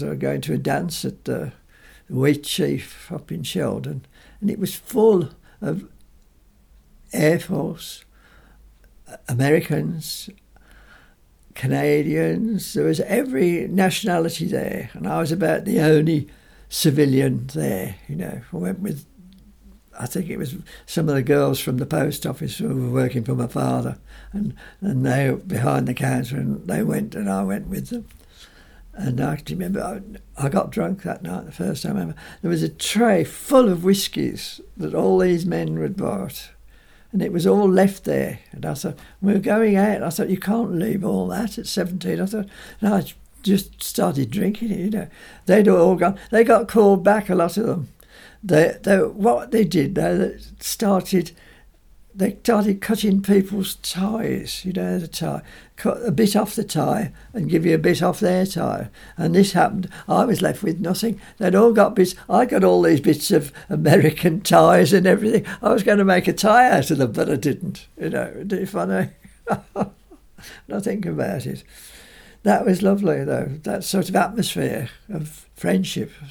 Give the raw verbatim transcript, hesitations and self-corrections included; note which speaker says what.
Speaker 1: I was going to a dance at the Wheat Chief up in Sheldon, and it was full of Air Force, Americans, Canadians. There was every nationality there, and I was about the only civilian there. You know, I went with, I think it was some of the girls from the post office who were working for my father, and and they were behind the counter, and they went, and I went with them. And I can remember I, I got drunk that night, the first time ever. There was a tray full of whiskies that all these men had bought, and it was all left there. And I thought, we were going out. I thought, you can't leave all that at seventeen. I thought, and I just started drinking it, you know. They'd all gone. They got called back, a lot of them. They, they, what they did, they started... They started cutting people's ties, you know, the tie, cut a bit off the tie and give you a bit off their tie. And this happened. I was left with nothing. They'd all got bits. I got all these bits of American ties and everything. I was going to make a tie out of them, but I didn't. You know, isn't it funny? When I think about it. That was lovely, though, that sort of atmosphere of friendship.